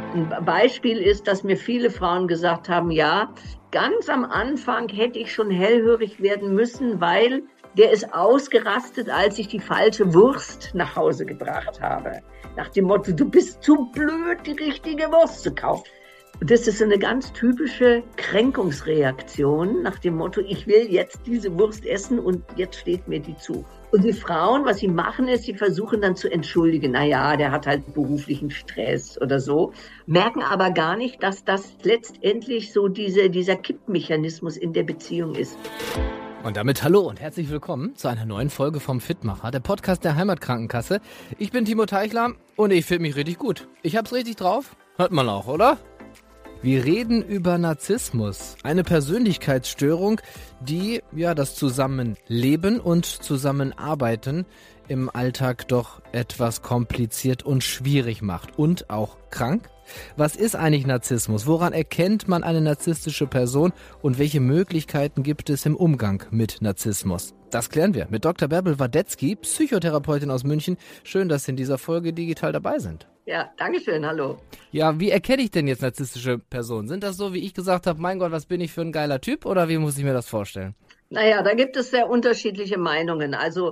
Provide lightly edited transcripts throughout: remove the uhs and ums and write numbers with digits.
Ein Beispiel ist, dass mir viele Frauen gesagt haben, ja, ganz am Anfang hätte ich schon hellhörig werden müssen, weil der ist ausgerastet, als ich die falsche Wurst nach Hause gebracht habe. Nach dem Motto, du bist zu blöd, die richtige Wurst zu kaufen. Und das ist so eine ganz typische Kränkungsreaktion nach dem Motto, ich will jetzt diese Wurst essen und jetzt steht mir die zu. Und die Frauen, was sie machen, ist, sie versuchen dann zu entschuldigen, naja, der hat halt beruflichen Stress oder so, merken aber gar nicht, dass das letztendlich so dieser Kippmechanismus in der Beziehung ist. Und damit hallo und herzlich willkommen zu einer neuen Folge vom Fitmacher, der Podcast der Heimatkrankenkasse. Ich bin Timo Teichler und ich fühle mich richtig gut. Ich hab's richtig drauf. Hört man auch, oder? Wir reden über Narzissmus, eine Persönlichkeitsstörung, die das Zusammenleben und Zusammenarbeiten im Alltag doch etwas kompliziert und schwierig macht und auch krank. Was ist eigentlich Narzissmus? Woran erkennt man eine narzisstische Person und welche Möglichkeiten gibt es im Umgang mit Narzissmus? Das klären wir mit Dr. Bärbel Wadetzky, Psychotherapeutin aus München. Schön, dass Sie in dieser Folge digital dabei sind. Ja, danke schön, hallo. Ja, wie erkenne ich denn jetzt narzisstische Personen? Sind das so, wie ich gesagt habe, mein Gott, was bin ich für ein geiler Typ, oder wie muss ich mir das vorstellen? Naja, da gibt es sehr unterschiedliche Meinungen. Also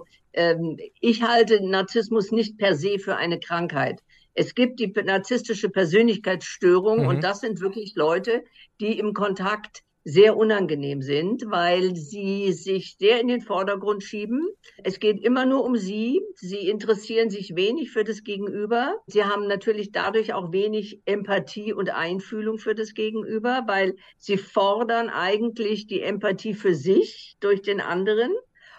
ich halte Narzissmus nicht per se für eine Krankheit. Es gibt die narzisstische Persönlichkeitsstörung und das sind wirklich Leute, die im Kontakt sehr unangenehm sind, weil sie sich sehr in den Vordergrund schieben. Es geht immer nur um sie. Sie interessieren sich wenig für das Gegenüber. Sie haben natürlich dadurch auch wenig Empathie und Einfühlung für das Gegenüber, weil sie fordern eigentlich die Empathie für sich durch den anderen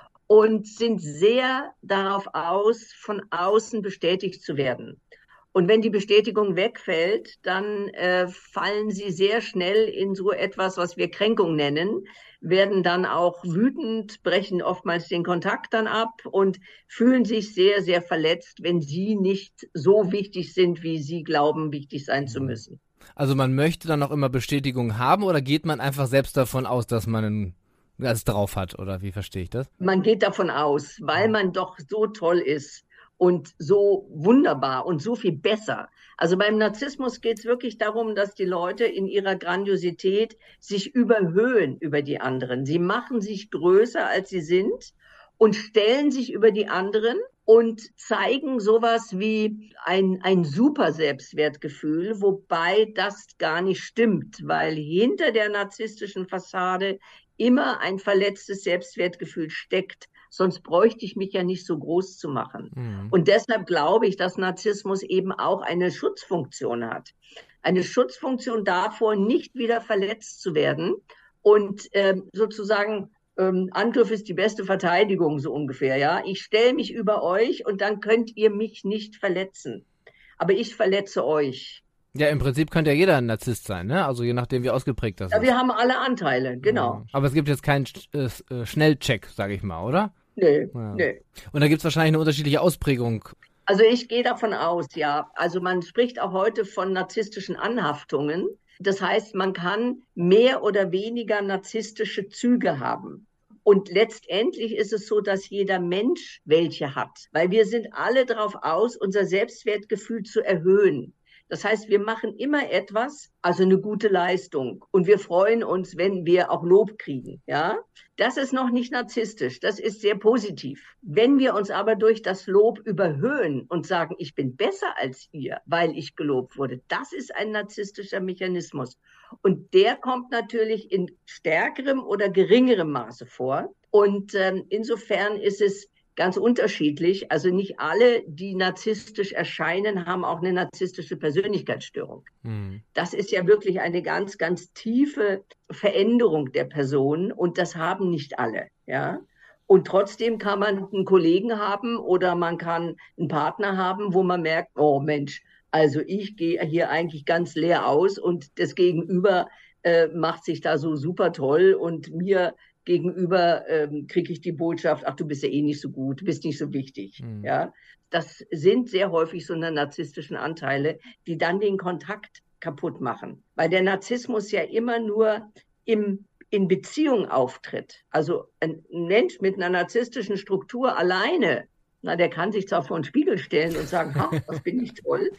und sind sehr darauf aus, von außen bestätigt zu werden. Und wenn die Bestätigung wegfällt, dann fallen sie sehr schnell in so etwas, was wir Kränkung nennen, werden dann auch wütend, brechen oftmals den Kontakt dann ab und fühlen sich sehr, sehr verletzt, wenn sie nicht so wichtig sind, wie sie glauben, wichtig sein zu müssen. Also man möchte dann auch immer Bestätigung haben oder geht man einfach selbst davon aus, dass man es drauf hat, oder wie verstehe ich das? Man geht davon aus, weil man doch so toll ist und so wunderbar und so viel besser. Also beim Narzissmus geht es wirklich darum, dass die Leute in ihrer Grandiosität sich überhöhen über die anderen. Sie machen sich größer, als sie sind und stellen sich über die anderen und zeigen sowas wie ein super Selbstwertgefühl, wobei das gar nicht stimmt, weil hinter der narzisstischen Fassade immer ein verletztes Selbstwertgefühl steckt. Sonst bräuchte ich mich ja nicht so groß zu machen. Und deshalb glaube ich, dass Narzissmus eben auch eine Schutzfunktion hat. Eine Schutzfunktion davor, nicht wieder verletzt zu werden. Und sozusagen, Angriff ist die beste Verteidigung, so ungefähr. Ja, ich stelle mich über euch und dann könnt ihr mich nicht verletzen. Aber ich verletze euch. Ja, im Prinzip könnte ja jeder ein Narzisst sein, ne? Also je nachdem, wie ausgeprägt das ist. Ja, wir haben alle Anteile, genau. Aber es gibt jetzt keinen Schnellcheck, sage ich mal, oder? Nee, Ja. nee. Und da gibt es wahrscheinlich eine unterschiedliche Ausprägung. Also ich gehe davon aus, ja. Also man spricht auch heute von narzisstischen Anhaftungen. Das heißt, man kann mehr oder weniger narzisstische Züge haben. Und letztendlich ist es so, dass jeder Mensch welche hat, weil wir sind alle darauf aus, unser Selbstwertgefühl zu erhöhen. Das heißt, wir machen immer etwas, also eine gute Leistung. Und wir freuen uns, wenn wir auch Lob kriegen. Ja, das ist noch nicht narzisstisch. Das ist sehr positiv. Wenn wir uns aber durch das Lob überhöhen und sagen, ich bin besser als ihr, weil ich gelobt wurde, das ist ein narzisstischer Mechanismus. Und der kommt natürlich in stärkerem oder geringerem Maße vor. Und insofern ist es ganz unterschiedlich. Also nicht alle, die narzisstisch erscheinen, haben auch eine narzisstische Persönlichkeitsstörung. Das ist ja wirklich eine ganz, ganz tiefe Veränderung der Person und das haben nicht alle. Ja? Und trotzdem kann man einen Kollegen haben oder man kann einen Partner haben, wo man merkt, oh Mensch, also ich gehe hier eigentlich ganz leer aus und das Gegenüber macht sich da so super toll und mir gegenüber kriege ich die Botschaft, ach, du bist ja eh nicht so gut, du bist nicht so wichtig. Ja? Das sind sehr häufig so eine narzisstischen Anteile, die dann den Kontakt kaputt machen. Weil der Narzissmus ja immer nur in Beziehung auftritt. Also ein Mensch mit einer narzisstischen Struktur alleine, der kann sich zwar vor den Spiegel stellen und sagen, ha, was bin ich toll,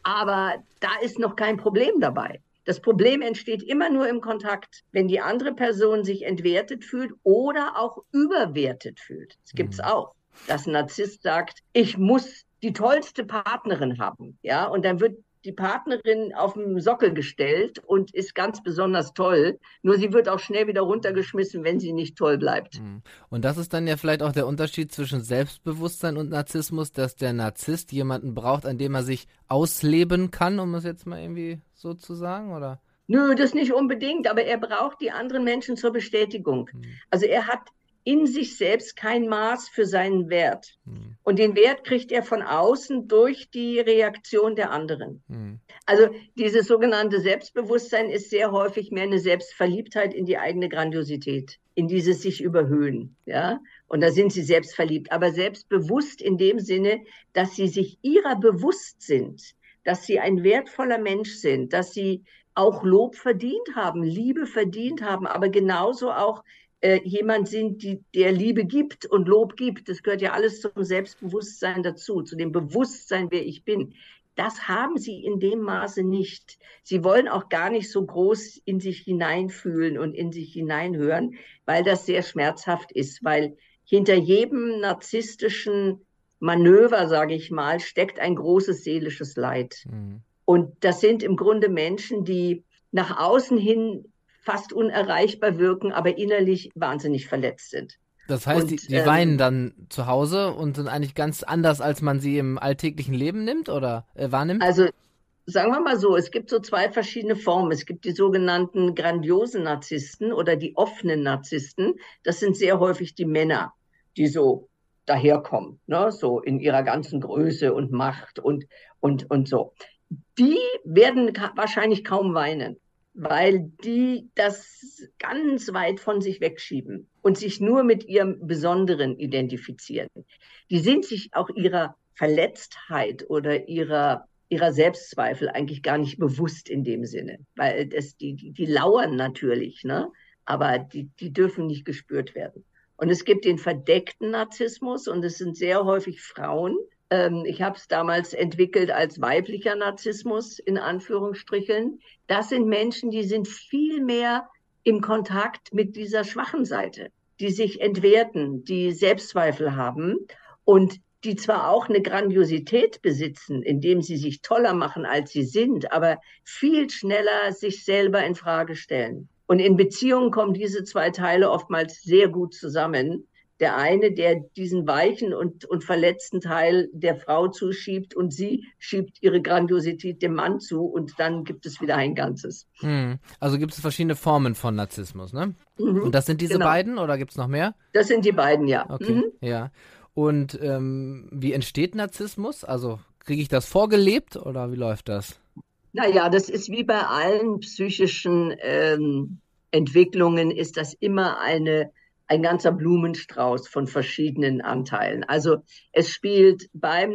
Aber da ist noch kein Problem dabei. Das Problem entsteht immer nur im Kontakt, wenn die andere Person sich entwertet fühlt oder auch überwertet fühlt. Das gibt's auch, dass ein Narzisst sagt, ich muss die tollste Partnerin haben, ja, und dann wird die Partnerin auf den Sockel gestellt und ist ganz besonders toll. Nur sie wird auch schnell wieder runtergeschmissen, wenn sie nicht toll bleibt. Und das ist dann ja vielleicht auch der Unterschied zwischen Selbstbewusstsein und Narzissmus, dass der Narzisst jemanden braucht, an dem er sich ausleben kann, um es jetzt mal irgendwie so zu sagen, oder? Nö, das nicht unbedingt, aber er braucht die anderen Menschen zur Bestätigung. Also er hat in sich selbst kein Maß für seinen Wert. Und den Wert kriegt er von außen durch die Reaktion der anderen. Also dieses sogenannte Selbstbewusstsein ist sehr häufig mehr eine Selbstverliebtheit in die eigene Grandiosität, in dieses sich überhöhen, ja. Und da sind sie selbstverliebt, aber selbstbewusst in dem Sinne, dass sie sich ihrer bewusst sind, dass sie ein wertvoller Mensch sind, dass sie auch Lob verdient haben, Liebe verdient haben, aber genauso auch jemand sind, der Liebe gibt und Lob gibt. Das gehört ja alles zum Selbstbewusstsein dazu, zu dem Bewusstsein, wer ich bin. Das haben sie in dem Maße nicht. Sie wollen auch gar nicht so groß in sich hineinfühlen und in sich hineinhören, weil das sehr schmerzhaft ist, weil hinter jedem narzisstischen Manöver, sage ich mal, steckt ein großes seelisches Leid. Und das sind im Grunde Menschen, die nach außen hin fast unerreichbar wirken, aber innerlich wahnsinnig verletzt sind. Das heißt, die weinen dann zu Hause und sind eigentlich ganz anders, als man sie im alltäglichen Leben nimmt oder wahrnimmt? Also sagen wir mal so, es gibt so zwei verschiedene Formen. Es gibt die sogenannten grandiosen Narzissten oder die offenen Narzissten. Das sind sehr häufig die Männer, die so daherkommen, ne? So in ihrer ganzen Größe und Macht und so. Die werden wahrscheinlich kaum weinen, weil die das ganz weit von sich wegschieben und sich nur mit ihrem Besonderen identifizieren. Die sind sich auch ihrer Verletztheit oder ihrer Selbstzweifel eigentlich gar nicht bewusst in dem Sinne, weil die lauern natürlich, ne? Aber die dürfen nicht gespürt werden. Und es gibt den verdeckten Narzissmus und es sind sehr häufig Frauen. Ich habe es damals entwickelt als weiblicher Narzissmus in Anführungsstrichen. Das sind Menschen, die sind viel mehr im Kontakt mit dieser schwachen Seite, die sich entwerten, die Selbstzweifel haben und die zwar auch eine Grandiosität besitzen, indem sie sich toller machen, als sie sind, aber viel schneller sich selber in Frage stellen. Und in Beziehungen kommen diese zwei Teile oftmals sehr gut zusammen. Der eine, der diesen weichen und verletzten Teil der Frau zuschiebt und sie schiebt ihre Grandiosität dem Mann zu und dann gibt es wieder ein Ganzes. Also gibt es verschiedene Formen von Narzissmus, ne? Und das sind diese beiden oder gibt es noch mehr? Das sind die beiden, ja. Okay, ja. Und wie entsteht Narzissmus? Also kriege ich das vorgelebt oder wie läuft das? Naja, das ist wie bei allen psychischen Entwicklungen, ist das immer ein ganzer Blumenstrauß von verschiedenen Anteilen. Also es spielt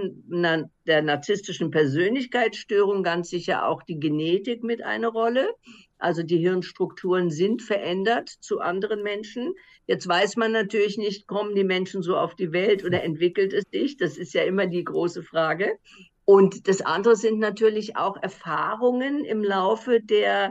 der narzisstischen Persönlichkeitsstörung ganz sicher auch die Genetik mit eine Rolle. Also die Hirnstrukturen sind verändert zu anderen Menschen. Jetzt weiß man natürlich nicht, kommen die Menschen so auf die Welt oder entwickelt es sich? Das ist ja immer die große Frage. Und das andere sind natürlich auch Erfahrungen im Laufe der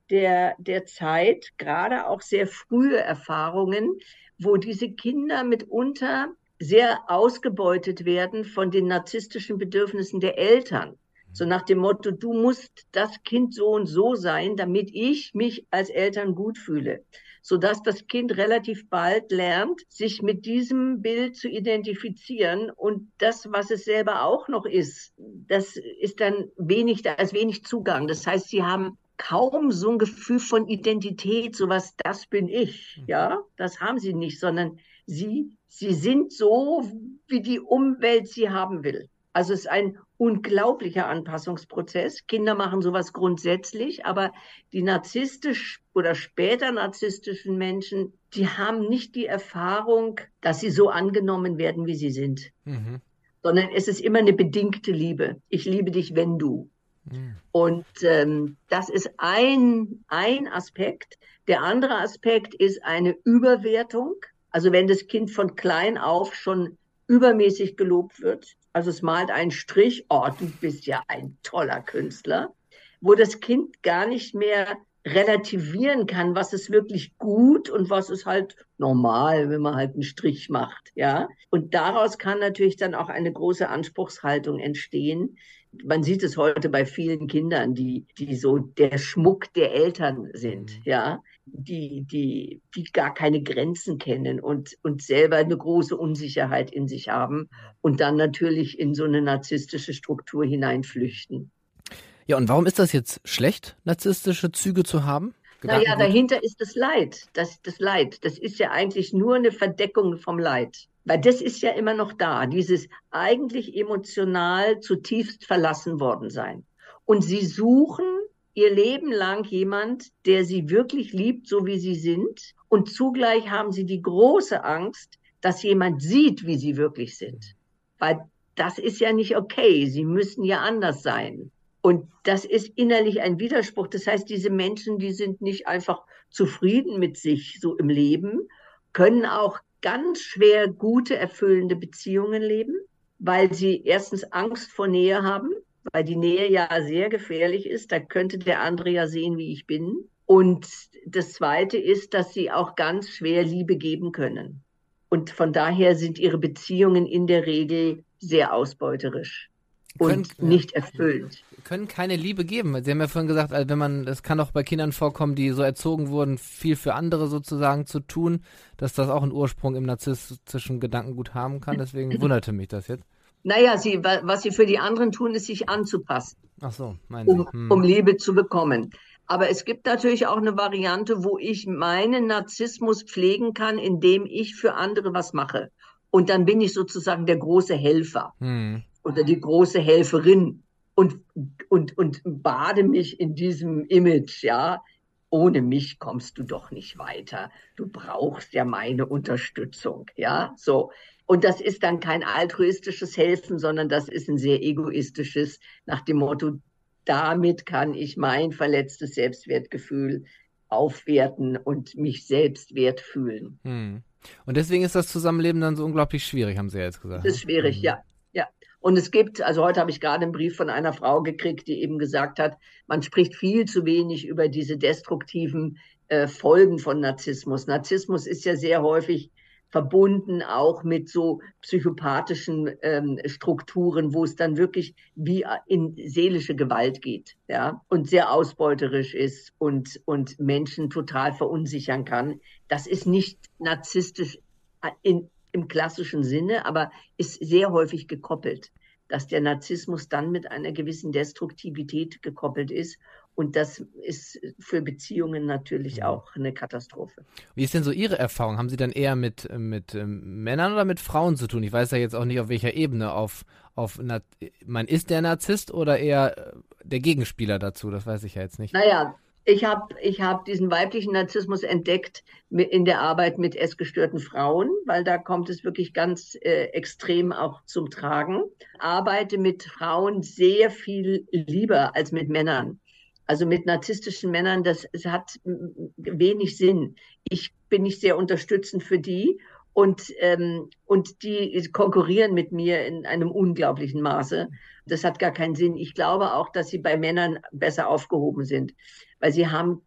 Zeit, gerade auch sehr frühe Erfahrungen, wo diese Kinder mitunter sehr ausgebeutet werden von den narzisstischen Bedürfnissen der Eltern. So nach dem Motto, du musst das Kind so und so sein, damit ich mich als Eltern gut fühle. Sodass das Kind relativ bald lernt, sich mit diesem Bild zu identifizieren. Und das, was es selber auch noch ist, das ist dann da ist wenig Zugang. Das heißt, sie haben kaum so ein Gefühl von Identität, sowas, das bin ich, ja, das haben sie nicht, sondern sie sind so, wie die Umwelt sie haben will. Also es ist ein unglaublicher Anpassungsprozess. Kinder machen sowas grundsätzlich, aber die narzisstisch oder später narzisstischen Menschen, die haben nicht die Erfahrung, dass sie so angenommen werden, wie sie sind, sondern es ist immer eine bedingte Liebe. Ich liebe dich, wenn du. Und das ist ein Aspekt. Der andere Aspekt ist eine Überwertung. Also wenn das Kind von klein auf schon übermäßig gelobt wird, also es malt einen Strich, oh, du bist ja ein toller Künstler, wo das Kind gar nicht mehr relativieren kann, was ist wirklich gut und was ist halt normal, wenn man halt einen Strich macht, ja. Und daraus kann natürlich dann auch eine große Anspruchshaltung entstehen. Man sieht es heute bei vielen Kindern, die so der Schmuck der Eltern sind, ja, die gar keine Grenzen kennen und selber eine große Unsicherheit in sich haben und dann natürlich in so eine narzisstische Struktur hineinflüchten. Ja, und warum ist das jetzt schlecht, narzisstische Züge zu haben? Naja, dahinter ist das Leid. Das Leid. Das ist ja eigentlich nur eine Verdeckung vom Leid. Weil das ist ja immer noch da. Dieses eigentlich emotional zutiefst verlassen worden sein. Und sie suchen ihr Leben lang jemand, der sie wirklich liebt, so wie sie sind. Und zugleich haben sie die große Angst, dass jemand sieht, wie sie wirklich sind. Weil das ist ja nicht okay. Sie müssen ja anders sein. Und das ist innerlich ein Widerspruch. Das heißt, diese Menschen, die sind nicht einfach zufrieden mit sich so im Leben, können auch ganz schwer gute, erfüllende Beziehungen leben, weil sie erstens Angst vor Nähe haben, weil die Nähe ja sehr gefährlich ist. Da könnte der andere ja sehen, wie ich bin. Und das Zweite ist, dass sie auch ganz schwer Liebe geben können. Und von daher sind ihre Beziehungen in der Regel sehr ausbeuterisch und nicht erfüllend. Können keine Liebe geben. Sie haben ja vorhin gesagt, es kann auch bei Kindern vorkommen, die so erzogen wurden, viel für andere sozusagen zu tun, dass das auch einen Ursprung im narzisstischen Gedankengut haben kann. Deswegen wunderte mich das jetzt. Naja, was sie für die anderen tun, ist sich anzupassen. Ach so, meinen Sie. Um Liebe zu bekommen. Aber es gibt natürlich auch eine Variante, wo ich meinen Narzissmus pflegen kann, indem ich für andere was mache. Und dann bin ich sozusagen der große Helfer. Oder die große Helferin und bade mich in diesem Image, ja. Ohne mich kommst du doch nicht weiter. Du brauchst ja meine Unterstützung, ja, so. Und das ist dann kein altruistisches Helfen, sondern das ist ein sehr egoistisches, nach dem Motto, damit kann ich mein verletztes Selbstwertgefühl aufwerten und mich selbstwert fühlen. Und deswegen ist das Zusammenleben dann so unglaublich schwierig, haben Sie ja jetzt gesagt. Das ist schwierig, ja. Und es gibt, also heute habe ich gerade einen Brief von einer Frau gekriegt, die eben gesagt hat, man spricht viel zu wenig über diese destruktiven Folgen von Narzissmus. Narzissmus ist ja sehr häufig verbunden auch mit so psychopathischen Strukturen, wo es dann wirklich wie in seelische Gewalt geht, ja, und sehr ausbeuterisch ist und Menschen total verunsichern kann. Das ist nicht narzisstisch im klassischen Sinne, aber ist sehr häufig gekoppelt, dass der Narzissmus dann mit einer gewissen Destruktivität gekoppelt ist. Und das ist für Beziehungen natürlich auch eine Katastrophe. Wie ist denn so Ihre Erfahrung? Haben Sie dann eher mit Männern oder mit Frauen zu tun? Ich weiß ja jetzt auch nicht, auf welcher Ebene. Man ist der Narzisst oder eher der Gegenspieler dazu? Das weiß ich ja jetzt nicht. Naja, ich hab diesen weiblichen Narzissmus entdeckt in der Arbeit mit essgestörten Frauen, weil da kommt es wirklich ganz extrem auch zum Tragen. Arbeite mit Frauen sehr viel lieber als mit Männern. Also mit narzisstischen Männern, das hat wenig Sinn. Ich bin nicht sehr unterstützend für die und die konkurrieren mit mir in einem unglaublichen Maße. Das hat gar keinen Sinn. Ich glaube auch, dass sie bei Männern besser aufgehoben sind, weil sie haben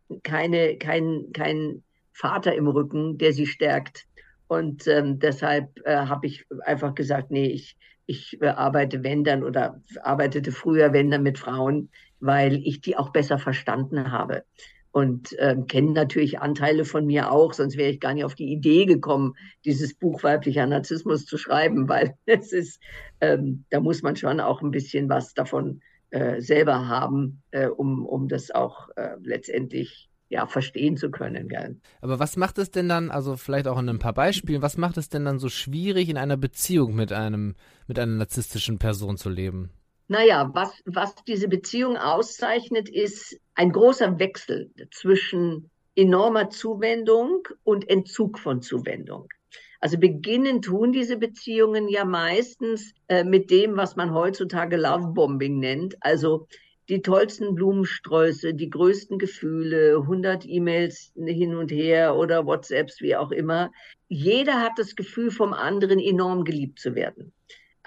keinen Vater im Rücken, der sie stärkt. Und deshalb habe ich einfach gesagt, nee, ich arbeite arbeitete früher, wenn dann mit Frauen, weil ich die auch besser verstanden habe. Und kenne natürlich Anteile von mir auch, sonst wäre ich gar nicht auf die Idee gekommen, dieses Buch Weiblicher Narzissmus zu schreiben, weil es ist, da muss man schon auch ein bisschen was davon selber haben, um das auch letztendlich verstehen zu können. Gell? Aber was macht es denn dann, also vielleicht auch in ein paar Beispielen, was macht es denn dann so schwierig, in einer Beziehung mit einer narzisstischen Person zu leben? Naja, was diese Beziehung auszeichnet, ist ein großer Wechsel zwischen enormer Zuwendung und Entzug von Zuwendung. Also beginnen tun diese Beziehungen ja meistens mit dem, was man heutzutage Lovebombing nennt. Also die tollsten Blumensträuße, die größten Gefühle, 100 E-Mails hin und her oder WhatsApps, wie auch immer. Jeder hat das Gefühl, vom anderen enorm geliebt zu werden.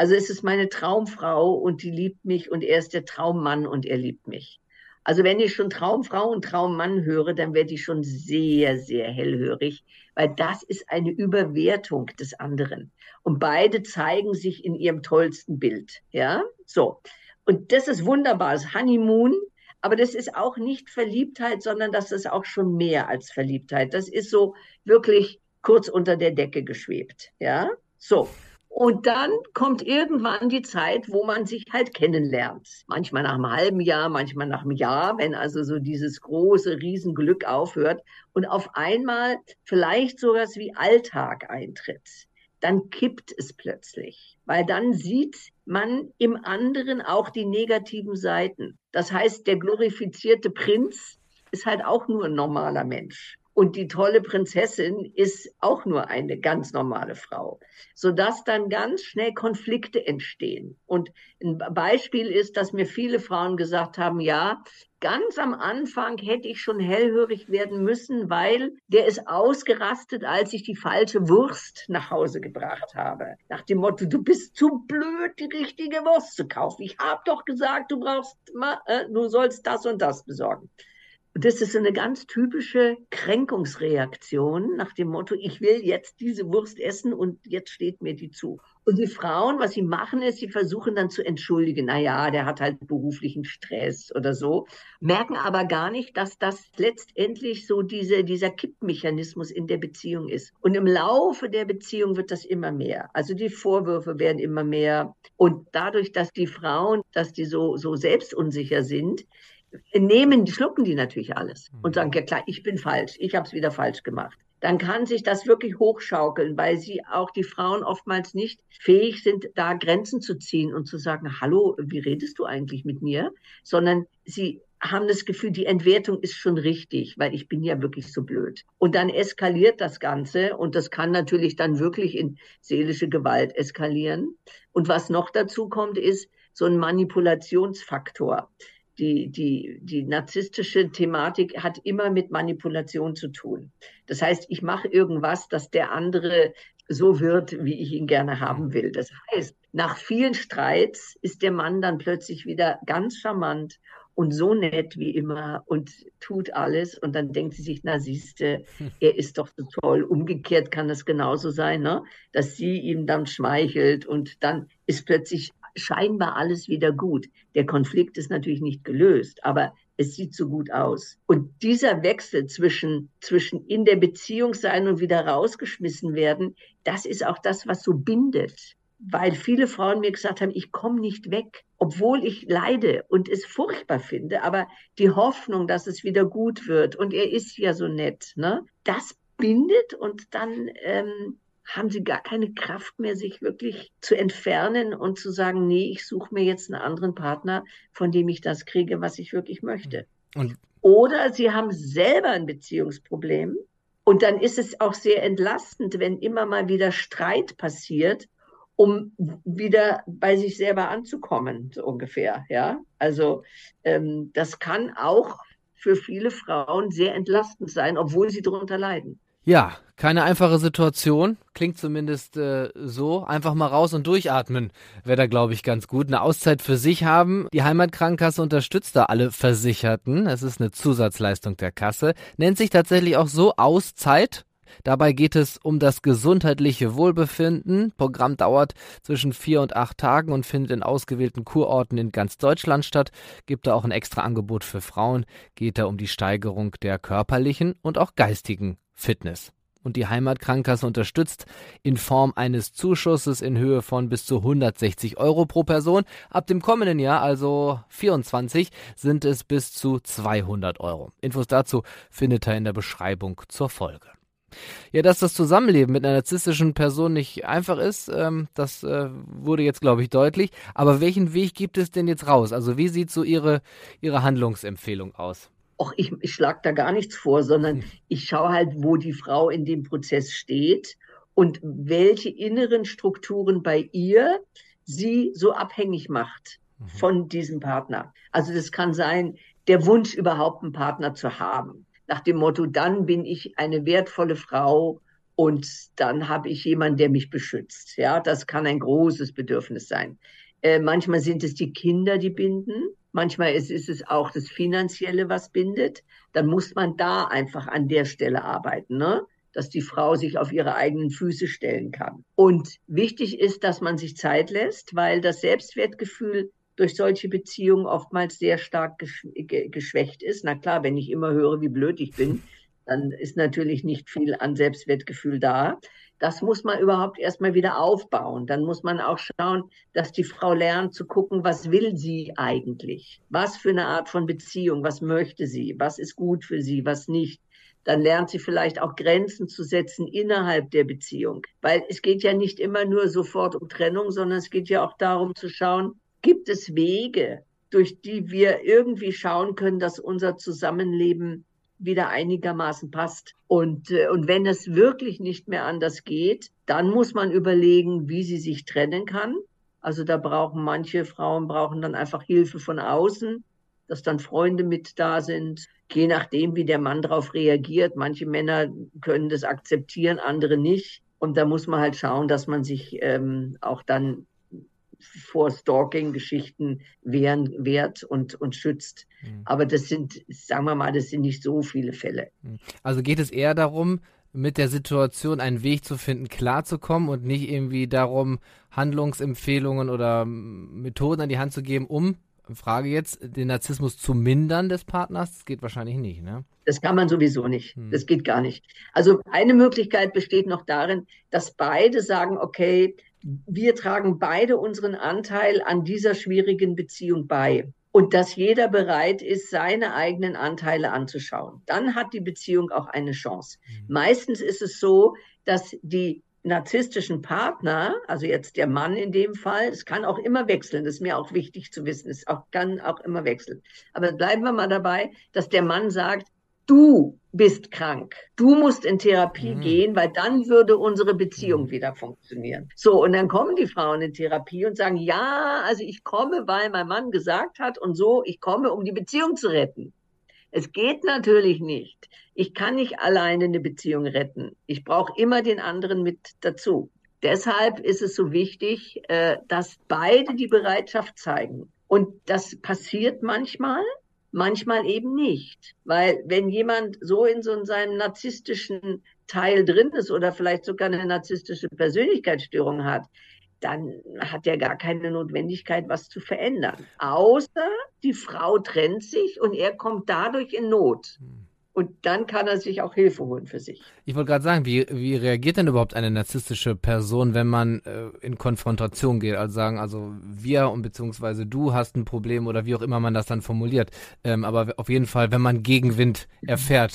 Also es ist meine Traumfrau und die liebt mich und er ist der Traummann und er liebt mich. Also wenn ich schon Traumfrau und Traummann höre, dann werde ich schon sehr, sehr hellhörig, weil das ist eine Überwertung des anderen. Und beide zeigen sich in ihrem tollsten Bild. Ja, so. Und das ist wunderbar, das Honeymoon. Aber das ist auch nicht Verliebtheit, sondern das ist auch schon mehr als Verliebtheit. Das ist so wirklich kurz unter der Decke geschwebt. Ja, so. Und dann kommt irgendwann die Zeit, wo man sich halt kennenlernt. Manchmal nach einem halben Jahr, manchmal nach einem Jahr, wenn also so dieses große Riesenglück aufhört und auf einmal vielleicht sowas wie Alltag eintritt. Dann kippt es plötzlich, weil dann sieht man im anderen auch die negativen Seiten. Das heißt, der glorifizierte Prinz ist halt auch nur ein normaler Mensch. Und die tolle Prinzessin ist auch nur eine ganz normale Frau, sodass dann ganz schnell Konflikte entstehen. Und ein Beispiel ist, dass mir viele Frauen gesagt haben, ja, ganz am Anfang hätte ich schon hellhörig werden müssen, weil der ist ausgerastet, als ich die falsche Wurst nach Hause gebracht habe. Nach dem Motto, du bist zu blöd, die richtige Wurst zu kaufen. Ich habe doch gesagt, du sollst das und das besorgen. Und das ist eine ganz typische Kränkungsreaktion nach dem Motto, ich will jetzt diese Wurst essen und jetzt steht mir die zu. Und die Frauen, was sie machen, ist, sie versuchen dann zu entschuldigen, naja, der hat halt beruflichen Stress oder so, merken aber gar nicht, dass das letztendlich so dieser Kippmechanismus in der Beziehung ist. Und im Laufe der Beziehung wird das immer mehr. Also die Vorwürfe werden immer mehr. Und dadurch, dass die Frauen, dass die so selbstunsicher sind, schlucken die natürlich alles und sagen, ja klar, ich bin falsch, ich habe es wieder falsch gemacht. Dann kann sich das wirklich hochschaukeln, weil sie auch die Frauen oftmals nicht fähig sind, da Grenzen zu ziehen und zu sagen, hallo, wie redest du eigentlich mit mir? Sondern sie haben das Gefühl, die Entwertung ist schon richtig, weil ich bin ja wirklich so blöd. Und dann eskaliert das Ganze und das kann natürlich dann wirklich in seelische Gewalt eskalieren. Und was noch dazu kommt, ist so ein Manipulationsfaktor. Die narzisstische Thematik hat immer mit Manipulation zu tun. Das heißt, ich mache irgendwas, dass der andere so wird, wie ich ihn gerne haben will. Das heißt, nach vielen Streits ist der Mann dann plötzlich wieder ganz charmant und so nett wie immer und tut alles. Und dann denkt sie sich, na siehste, er ist doch so toll. Umgekehrt kann es genauso sein, ne? Dass sie ihm dann schmeichelt und dann ist plötzlich scheinbar alles wieder gut. Der Konflikt ist natürlich nicht gelöst, aber es sieht so gut aus. Und dieser Wechsel zwischen in der Beziehung sein und wieder rausgeschmissen werden, das ist auch das, was so bindet. Weil viele Frauen mir gesagt haben, ich komme nicht weg, obwohl ich leide und es furchtbar finde, aber die Hoffnung, dass es wieder gut wird und er ist ja so nett, ne? Das bindet und dann haben sie gar keine Kraft mehr, sich wirklich zu entfernen und zu sagen, nee, ich suche mir jetzt einen anderen Partner, von dem ich das kriege, was ich wirklich möchte. Oder sie haben selber ein Beziehungsproblem und dann ist es auch sehr entlastend, wenn immer mal wieder Streit passiert, um wieder bei sich selber anzukommen, so ungefähr. Ja? Also das kann auch für viele Frauen sehr entlastend sein, obwohl sie darunter leiden. Ja, keine einfache Situation. Klingt zumindest so. Einfach mal raus und durchatmen wäre da, glaube ich, ganz gut. Eine Auszeit für sich haben. Die Heimatkrankenkasse unterstützt da alle Versicherten. Es ist eine Zusatzleistung der Kasse. Nennt sich tatsächlich auch so Auszeit. Dabei geht es um das gesundheitliche Wohlbefinden. Programm dauert zwischen 4 und 8 Tagen und findet in ausgewählten Kurorten in ganz Deutschland statt. Gibt da auch ein extra Angebot für Frauen. Geht da um die Steigerung der körperlichen und auch geistigen Fitness. Und die Heimatkrankenkasse unterstützt in Form eines Zuschusses in Höhe von bis zu 160 € pro Person. Ab dem kommenden Jahr, also 24, sind es bis zu 200 €. Infos dazu findet ihr in der Beschreibung zur Folge. Ja, dass das Zusammenleben mit einer narzisstischen Person nicht einfach ist, das wurde jetzt, glaube ich, deutlich. Aber welchen Weg gibt es denn jetzt raus? Also wie sieht so Ihre Handlungsempfehlung aus? Och, ich schlage da gar nichts vor, sondern ich schaue halt, wo die Frau in dem Prozess steht und welche inneren Strukturen bei ihr sie so abhängig macht von diesem Partner. Also das kann sein, der Wunsch, überhaupt einen Partner zu haben. Nach dem Motto, dann bin ich eine wertvolle Frau Und dann habe ich jemanden, der mich beschützt. Ja, das kann ein großes Bedürfnis sein. Manchmal sind es die Kinder, die binden. Manchmal ist es auch das Finanzielle, was bindet. Dann muss man da einfach an der Stelle arbeiten, ne? Dass die Frau sich auf ihre eigenen Füße stellen kann. Und wichtig ist, dass man sich Zeit lässt, weil das Selbstwertgefühl durch solche Beziehungen oftmals sehr stark geschwächt ist. Na klar, wenn ich immer höre, wie blöd ich bin, dann ist natürlich nicht viel an Selbstwertgefühl da. Das muss man überhaupt erstmal wieder aufbauen. Dann muss man auch schauen, dass die Frau lernt zu gucken, was will sie eigentlich? Was für eine Art von Beziehung? Was möchte sie? Was ist gut für sie? Was nicht? Dann lernt sie vielleicht auch Grenzen zu setzen innerhalb der Beziehung. Weil es geht ja nicht immer nur sofort um Trennung, sondern es geht ja auch darum zu schauen, gibt es Wege, durch die wir irgendwie schauen können, dass unser Zusammenleben wieder einigermaßen passt. Und wenn es wirklich nicht mehr anders geht, dann muss man überlegen, wie sie sich trennen kann. Also da brauchen manche Frauen dann einfach Hilfe von außen, dass dann Freunde mit da sind, je nachdem, wie der Mann darauf reagiert. Manche Männer können das akzeptieren, andere nicht. Und da muss man halt schauen, dass man sich auch dann vor Stalking-Geschichten wehrt und schützt. Aber das sind, sagen wir mal, das sind nicht so viele Fälle. Also geht es eher darum, mit der Situation einen Weg zu finden, klarzukommen und nicht irgendwie darum, Handlungsempfehlungen oder Methoden an die Hand zu geben, Frage jetzt, den Narzissmus zu mindern des Partners? Das geht wahrscheinlich nicht, ne? Das kann man sowieso nicht. Das geht gar nicht. Also eine Möglichkeit besteht noch darin, dass beide sagen, okay, wir tragen beide unseren Anteil an dieser schwierigen Beziehung bei. Und dass jeder bereit ist, seine eigenen Anteile anzuschauen. Dann hat die Beziehung auch eine Chance. Meistens ist es so, dass die narzisstischen Partner, also jetzt der Mann in dem Fall, es kann auch immer wechseln, das ist mir auch wichtig zu wissen, es kann auch immer wechseln. Aber bleiben wir mal dabei, dass der Mann sagt, du bist krank, du musst in Therapie gehen, weil dann würde unsere Beziehung wieder funktionieren. So, und dann kommen die Frauen in Therapie und sagen, ja, also ich komme, weil mein Mann gesagt hat und so, ich komme, um die Beziehung zu retten. Es geht natürlich nicht. Ich kann nicht alleine eine Beziehung retten. Ich brauche immer den anderen mit dazu. Deshalb ist es so wichtig, dass beide die Bereitschaft zeigen. Und das passiert manchmal eben nicht. Weil wenn jemand so in seinem narzisstischen Teil drin ist oder vielleicht sogar eine narzisstische Persönlichkeitsstörung hat, dann hat er gar keine Notwendigkeit, was zu verändern. Außer die Frau trennt sich und er kommt dadurch in Not. Und dann kann er sich auch Hilfe holen für sich. Ich wollte gerade sagen, wie reagiert denn überhaupt eine narzisstische Person, wenn man in Konfrontation geht? Also wir und beziehungsweise du hast ein Problem oder wie auch immer man das dann formuliert. Aber auf jeden Fall, wenn man Gegenwind erfährt,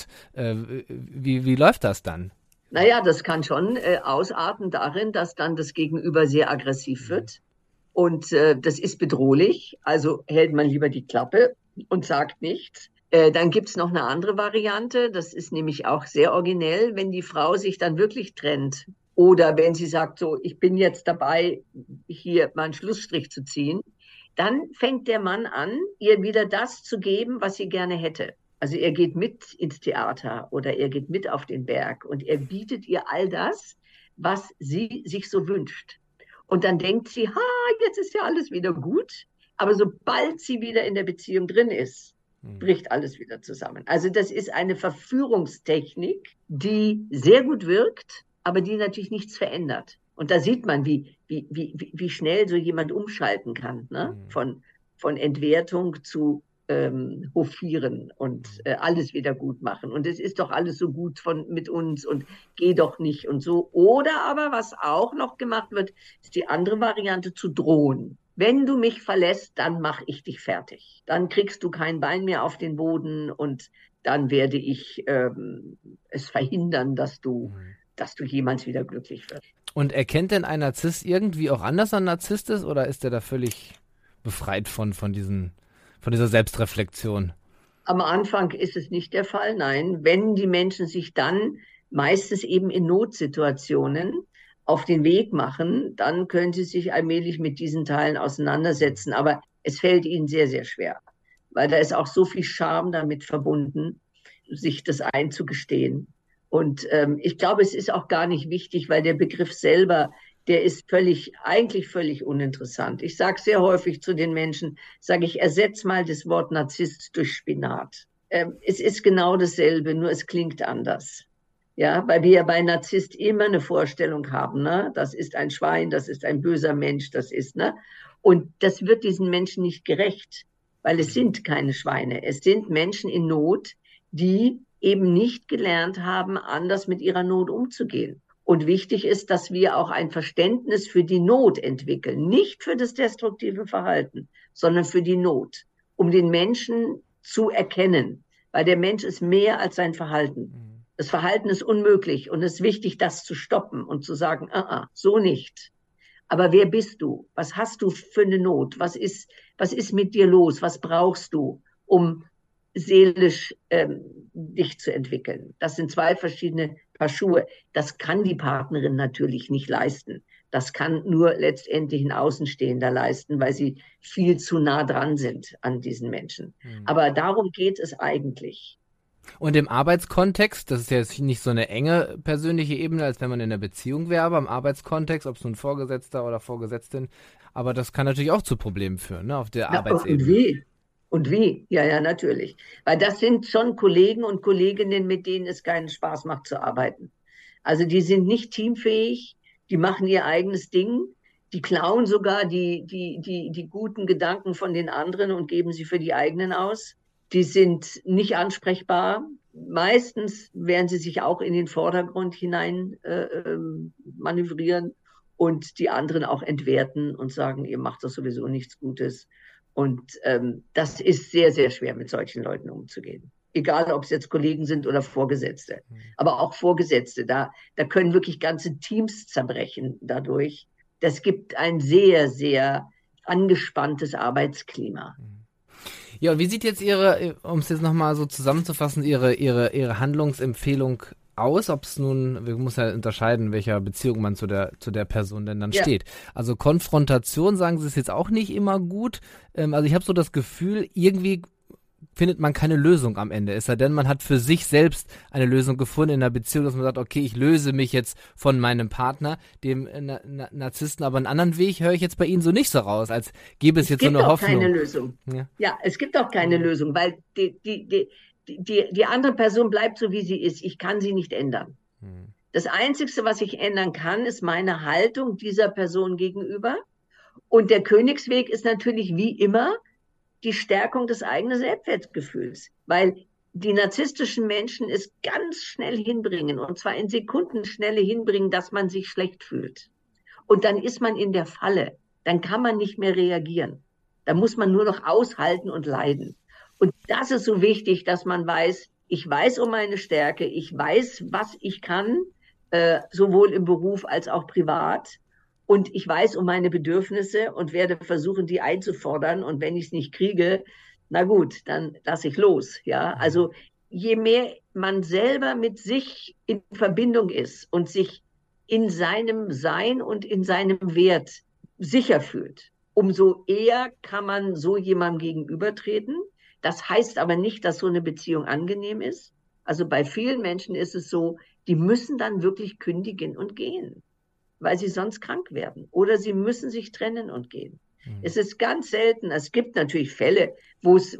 wie läuft das dann? Naja, das kann schon ausarten darin, dass dann das Gegenüber sehr aggressiv wird. Und das ist bedrohlich. Also hält man lieber die Klappe und sagt nichts. Dann gibt's noch eine andere Variante. Das ist nämlich auch sehr originell, wenn die Frau sich dann wirklich trennt. Oder wenn sie sagt, so, ich bin jetzt dabei, hier mal einen Schlussstrich zu ziehen. Dann fängt der Mann an, ihr wieder das zu geben, was sie gerne hätte. Also er geht mit ins Theater oder er geht mit auf den Berg und er bietet ihr all das, was sie sich so wünscht. Und dann denkt sie, jetzt ist ja alles wieder gut. Aber sobald sie wieder in der Beziehung drin ist, bricht alles wieder zusammen. Also das ist eine Verführungstechnik, die sehr gut wirkt, aber die natürlich nichts verändert. Und da sieht man, wie schnell so jemand umschalten kann, ne? Von Entwertung zu hofieren und alles wieder gut machen. Und es ist doch alles so gut mit uns und geh doch nicht und so. Oder aber, was auch noch gemacht wird, ist die andere Variante, zu drohen. Wenn du mich verlässt, dann mache ich dich fertig. Dann kriegst du kein Bein mehr auf den Boden und dann werde ich es verhindern, dass du jemals wieder glücklich wirst. Und erkennt denn ein Narzisst irgendwie auch anders ein Narzisst ist oder ist er da völlig befreit von dieser Selbstreflexion? Am Anfang ist es nicht der Fall, nein. Wenn die Menschen sich dann meistens eben in Notsituationen auf den Weg machen, dann können sie sich allmählich mit diesen Teilen auseinandersetzen. Aber es fällt ihnen sehr, sehr schwer, weil da ist auch so viel Scham damit verbunden, sich das einzugestehen. Und ich glaube, es ist auch gar nicht wichtig, weil der Begriff selber, der ist eigentlich völlig uninteressant. Ich sage sehr häufig zu den Menschen, sage ich, ersetz mal das Wort Narzisst durch Spinat. Es ist genau dasselbe, nur es klingt anders. Ja, weil wir ja bei Narzisst immer eine Vorstellung haben, ne? Das ist ein Schwein, das ist ein böser Mensch, das ist, ne? Und das wird diesen Menschen nicht gerecht, weil es sind keine Schweine. Es sind Menschen in Not, die eben nicht gelernt haben, anders mit ihrer Not umzugehen. Und wichtig ist, dass wir auch ein Verständnis für die Not entwickeln, nicht für das destruktive Verhalten, sondern für die Not, um den Menschen zu erkennen, weil der Mensch ist mehr als sein Verhalten. Das Verhalten ist unmöglich und es ist wichtig, das zu stoppen und zu sagen, so nicht. Aber wer bist du? Was hast du für eine Not? Was ist mit dir los? Was brauchst du, um seelisch dich zu entwickeln? Das sind zwei verschiedene Paar Schuhe. Das kann die Partnerin natürlich nicht leisten. Das kann nur letztendlich ein Außenstehender leisten, weil sie viel zu nah dran sind an diesen Menschen. Aber darum geht es eigentlich. Und im Arbeitskontext, das ist ja jetzt nicht so eine enge persönliche Ebene, als wenn man in einer Beziehung wäre, aber im Arbeitskontext, ob es nun Vorgesetzter oder Vorgesetztin, aber das kann natürlich auch zu Problemen führen, ne, auf der Arbeitsebene. Und wie? Ja, natürlich. Weil das sind schon Kollegen und Kolleginnen, mit denen es keinen Spaß macht zu arbeiten. Also die sind nicht teamfähig, die machen ihr eigenes Ding, die klauen sogar die guten Gedanken von den anderen und geben sie für die eigenen aus. Die sind nicht ansprechbar. Meistens werden sie sich auch in den Vordergrund hinein manövrieren und die anderen auch entwerten und sagen, ihr macht doch sowieso nichts Gutes. Und das ist sehr, sehr schwer, mit solchen Leuten umzugehen. Egal, ob es jetzt Kollegen sind oder Vorgesetzte. Aber auch Vorgesetzte, da können wirklich ganze Teams zerbrechen dadurch. Das gibt ein sehr, sehr angespanntes Arbeitsklima. Ja, und wie sieht jetzt um es jetzt nochmal so zusammenzufassen, Ihre Handlungsempfehlung aus? Ob es nun, wir müssen ja unterscheiden, in welcher Beziehung man zu der Person denn dann steht. Also Konfrontation, sagen Sie, ist jetzt auch nicht immer gut. Also ich habe so das Gefühl, irgendwie findet man keine Lösung am Ende. Es sei denn, man hat für sich selbst eine Lösung gefunden in der Beziehung, dass man sagt, okay, ich löse mich jetzt von meinem Partner, dem Narzissten, aber einen anderen Weg höre ich jetzt bei Ihnen so nicht so raus, als gäbe es jetzt so eine Hoffnung. Es gibt auch keine Lösung. Ja, es gibt auch keine Lösung, weil die andere Person bleibt so, wie sie ist. Ich kann sie nicht ändern. Das Einzige, was ich ändern kann, ist meine Haltung dieser Person gegenüber. Und der Königsweg ist natürlich wie immer die Stärkung des eigenen Selbstwertgefühls, weil die narzisstischen Menschen es ganz schnell hinbringen, und zwar in Sekundenschnelle hinbringen, dass man sich schlecht fühlt. Und dann ist man in der Falle, dann kann man nicht mehr reagieren. Da muss man nur noch aushalten und leiden. Und das ist so wichtig, dass man weiß, ich weiß um meine Stärke, ich weiß, was ich kann, sowohl im Beruf als auch privat. Und ich weiß um meine Bedürfnisse und werde versuchen, die einzufordern. Und wenn ich es nicht kriege, na gut, dann lasse ich los. Ja, also je mehr man selber mit sich in Verbindung ist und sich in seinem Sein und in seinem Wert sicher fühlt, umso eher kann man so jemandem gegenübertreten. Das heißt aber nicht, dass so eine Beziehung angenehm ist. Also bei vielen Menschen ist es so, die müssen dann wirklich kündigen und gehen, weil sie sonst krank werden. Oder sie müssen sich trennen und gehen. Es ist ganz selten. Es gibt natürlich Fälle, wo es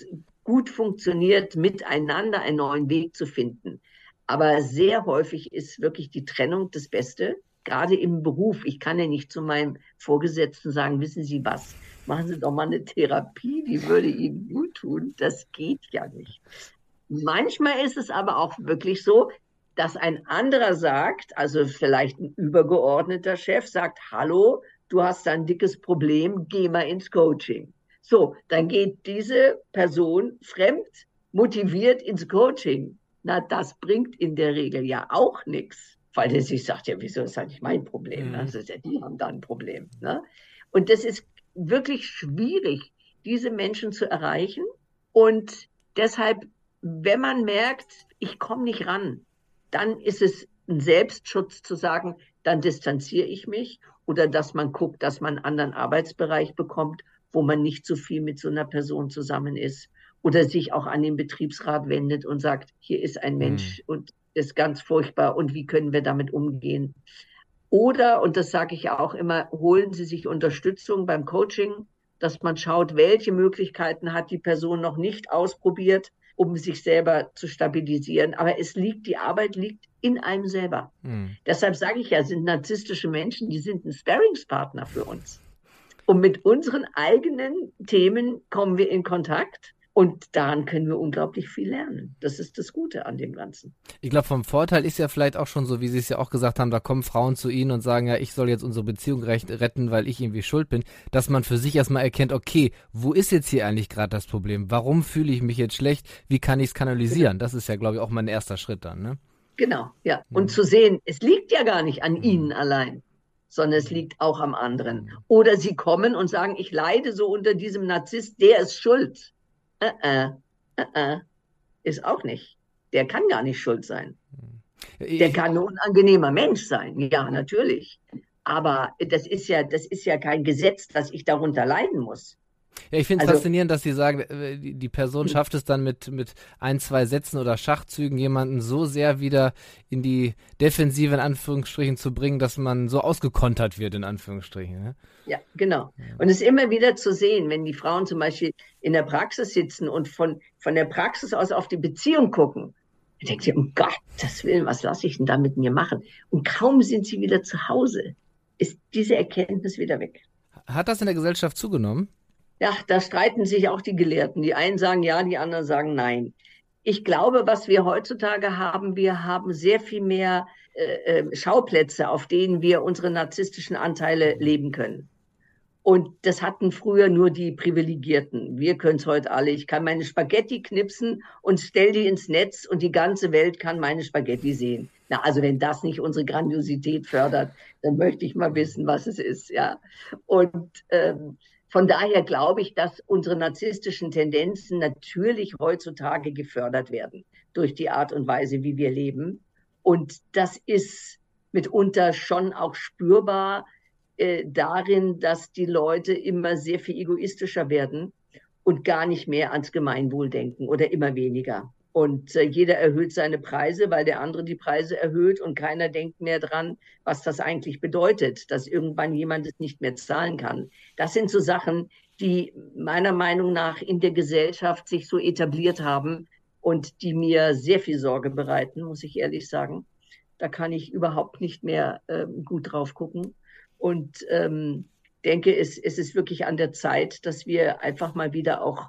gut funktioniert, miteinander einen neuen Weg zu finden. Aber sehr häufig ist wirklich die Trennung das Beste, gerade im Beruf. Ich kann ja nicht zu meinem Vorgesetzten sagen, wissen Sie was, machen Sie doch mal eine Therapie, die würde Ihnen gut tun. Das geht ja nicht. Manchmal ist es aber auch wirklich so, dass ein anderer sagt, also vielleicht ein übergeordneter Chef sagt, hallo, du hast ein dickes Problem, geh mal ins Coaching. So, dann geht diese Person fremd motiviert ins Coaching. Na, das bringt in der Regel ja auch nichts, weil der sich sagt, ja, wieso ist das nicht mein Problem? Ne? Das ist ja, die haben da ein Problem. Ne? Und das ist wirklich schwierig, diese Menschen zu erreichen. Und deshalb, wenn man merkt, ich komme nicht ran, dann ist es ein Selbstschutz zu sagen, dann distanziere ich mich, oder dass man guckt, dass man einen anderen Arbeitsbereich bekommt, wo man nicht so viel mit so einer Person zusammen ist. oder sich auch an den Betriebsrat wendet und sagt, hier ist ein Mensch und ist ganz furchtbar und wie können wir damit umgehen? Oder, und das sage ich ja auch immer, holen Sie sich Unterstützung beim Coaching, dass man schaut, welche Möglichkeiten hat die Person noch nicht ausprobiert, um sich selber zu stabilisieren. Aber die Arbeit liegt in einem selber. Deshalb sage ich ja, sind narzisstische Menschen, die sind ein Sparringspartner für uns. Und mit unseren eigenen Themen kommen wir in Kontakt. Und daran können wir unglaublich viel lernen. Das ist das Gute an dem Ganzen. Ich glaube, vom Vorteil ist ja vielleicht auch schon so, wie Sie es ja auch gesagt haben, da kommen Frauen zu Ihnen und sagen, ja, ich soll jetzt unsere Beziehung retten, weil ich irgendwie schuld bin, dass man für sich erstmal erkennt, okay, wo ist jetzt hier eigentlich gerade das Problem? Warum fühle ich mich jetzt schlecht? Wie kann ich es kanalisieren? Das ist ja, glaube ich, auch mein erster Schritt dann, ne? Genau, ja. Und zu sehen, es liegt ja gar nicht an Ihnen allein, sondern es liegt auch am anderen. Oder Sie kommen und sagen, ich leide so unter diesem Narzisst, der ist schuld. Ist auch nicht. Der kann gar nicht schuld sein. Der kann ein unangenehmer Mensch sein. Ja, natürlich. Aber das ist ja kein Gesetz, dass ich darunter leiden muss. Ja, ich finde es faszinierend, dass Sie sagen, die Person schafft es dann mit 1, 2 Sätzen oder Schachzügen jemanden so sehr wieder in die Defensive in Anführungsstrichen zu bringen, dass man so ausgekontert wird in Anführungsstrichen. Ne? Ja, genau. Und es ist immer wieder zu sehen, wenn die Frauen zum Beispiel in der Praxis sitzen und von der Praxis aus auf die Beziehung gucken, dann denkt sie, um Gottes Willen, was lasse ich denn da mit mir machen? Und kaum sind sie wieder zu Hause, ist diese Erkenntnis wieder weg. Hat das in der Gesellschaft zugenommen? Ja, da streiten sich auch die Gelehrten. Die einen sagen ja, die anderen sagen nein. Ich glaube, was wir heutzutage haben, wir haben sehr viel mehr Schauplätze, auf denen wir unsere narzisstischen Anteile leben können. Und das hatten früher nur die Privilegierten. Wir können es heute alle. Ich kann meine Spaghetti knipsen und stell die ins Netz und die ganze Welt kann meine Spaghetti sehen. Na, also wenn das nicht unsere Grandiosität fördert, dann möchte ich mal wissen, was es ist. Ja. Und von daher glaube ich, dass unsere narzisstischen Tendenzen natürlich heutzutage gefördert werden durch die Art und Weise, wie wir leben. Und das ist mitunter schon auch spürbar darin, dass die Leute immer sehr viel egoistischer werden und gar nicht mehr ans Gemeinwohl denken oder immer weniger. Und jeder erhöht seine Preise, weil der andere die Preise erhöht und keiner denkt mehr dran, was das eigentlich bedeutet, dass irgendwann jemand es nicht mehr zahlen kann. Das sind so Sachen, die meiner Meinung nach in der Gesellschaft sich so etabliert haben und die mir sehr viel Sorge bereiten, muss ich ehrlich sagen. Da kann ich überhaupt nicht mehr gut drauf gucken. Und denke, es ist wirklich an der Zeit, dass wir einfach mal wieder auch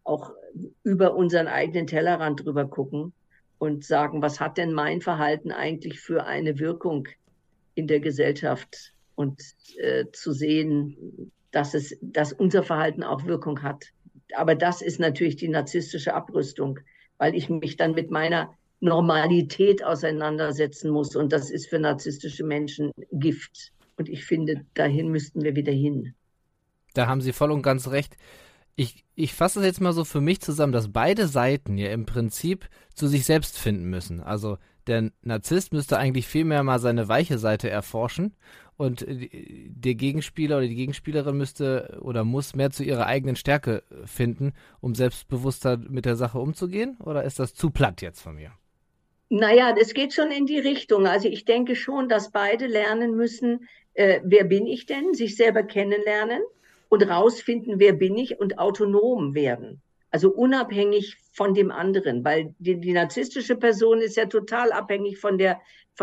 über unseren eigenen Tellerrand drüber gucken und sagen, was hat denn mein Verhalten eigentlich für eine Wirkung in der Gesellschaft? Und zu sehen, dass unser Verhalten auch Wirkung hat. Aber das ist natürlich die narzisstische Abrüstung, weil ich mich dann mit meiner Normalität auseinandersetzen muss. Und das ist für narzisstische Menschen Gift. Und ich finde, dahin müssten wir wieder hin. Da haben Sie voll und ganz recht. Ich fasse es jetzt mal so für mich zusammen, dass beide Seiten ja im Prinzip zu sich selbst finden müssen. Also der Narzisst müsste eigentlich viel mehr mal seine weiche Seite erforschen und der Gegenspieler oder die Gegenspielerin müsste oder muss mehr zu ihrer eigenen Stärke finden, um selbstbewusster mit der Sache umzugehen? Oder ist das zu platt jetzt von mir? Naja, das geht schon in die Richtung. Also ich denke schon, dass beide lernen müssen, wer bin ich denn, sich selber kennenlernen und rausfinden, wer bin ich und autonom werden. Also unabhängig von dem anderen, weil die narzisstische Person ist ja total abhängig von der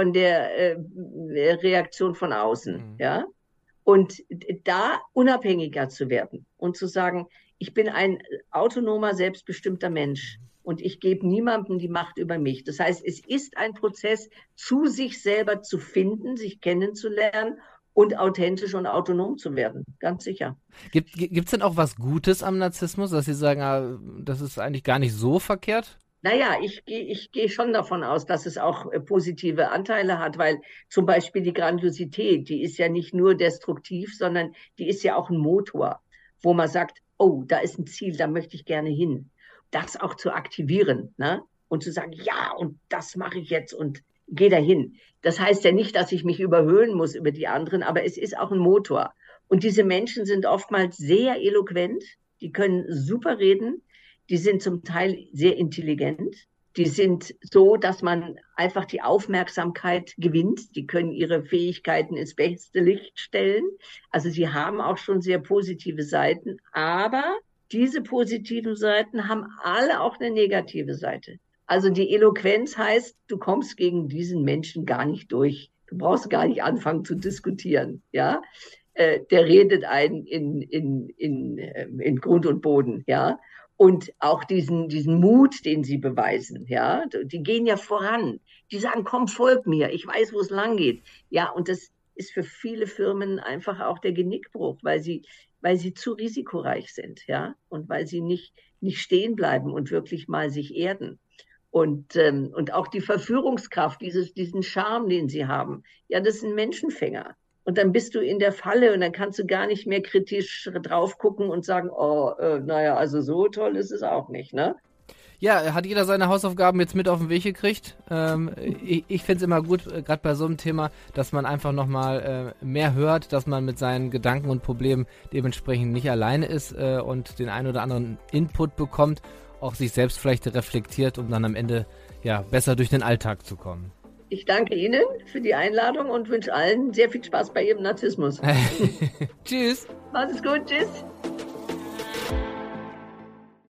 Reaktion von außen, ja. Und da unabhängiger zu werden und zu sagen, ich bin ein autonomer, selbstbestimmter Mensch und ich gebe niemandem die Macht über mich. Das heißt, es ist ein Prozess, zu sich selber zu finden, sich kennenzulernen und authentisch und autonom zu werden, ganz sicher. Gibt's denn auch was Gutes am Narzissmus, dass Sie sagen, das ist eigentlich gar nicht so verkehrt? Naja, ich gehe schon davon aus, dass es auch positive Anteile hat, weil zum Beispiel die Grandiosität, die ist ja nicht nur destruktiv, sondern die ist ja auch ein Motor, wo man sagt, oh, da ist ein Ziel, da möchte ich gerne hin. Das auch zu aktivieren, ne? Und zu sagen, ja, und das mache ich jetzt und gehe dahin. Das heißt ja nicht, dass ich mich überhöhen muss über die anderen, aber es ist auch ein Motor. Und diese Menschen sind oftmals sehr eloquent, die können super reden, die sind zum Teil sehr intelligent. Die sind so, dass man einfach die Aufmerksamkeit gewinnt. Die können ihre Fähigkeiten ins beste Licht stellen. Also sie haben auch schon sehr positive Seiten, aber diese positiven Seiten haben alle auch eine negative Seite. Also die Eloquenz heißt, du kommst gegen diesen Menschen gar nicht durch. Du brauchst gar nicht anfangen zu diskutieren, ja. Der redet einen in Grund und Boden, ja. Und auch diesen Mut, den sie beweisen, ja. Die gehen ja voran. Die sagen, komm, folg mir. Ich weiß, wo es lang geht. Ja, und das ist für viele Firmen einfach auch der Genickbruch, weil sie zu risikoreich sind, ja. Und weil sie nicht stehen bleiben und wirklich mal sich erden. Und auch die Verführungskraft, diesen Charme, den sie haben, ja, das sind Menschenfänger. Und dann bist du in der Falle und dann kannst du gar nicht mehr kritisch drauf gucken und sagen, naja, also so toll ist es auch nicht, ne? Ja, hat jeder seine Hausaufgaben jetzt mit auf den Weg gekriegt? Ich finde es immer gut, gerade bei so einem Thema, dass man einfach nochmal mehr hört, dass man mit seinen Gedanken und Problemen dementsprechend nicht alleine ist und den einen oder anderen Input bekommt, auch sich selbst vielleicht reflektiert, um dann am Ende ja besser durch den Alltag zu kommen. Ich danke Ihnen für die Einladung und wünsche allen sehr viel Spaß bei Ihrem Narzissmus. Tschüss. Macht es gut, tschüss.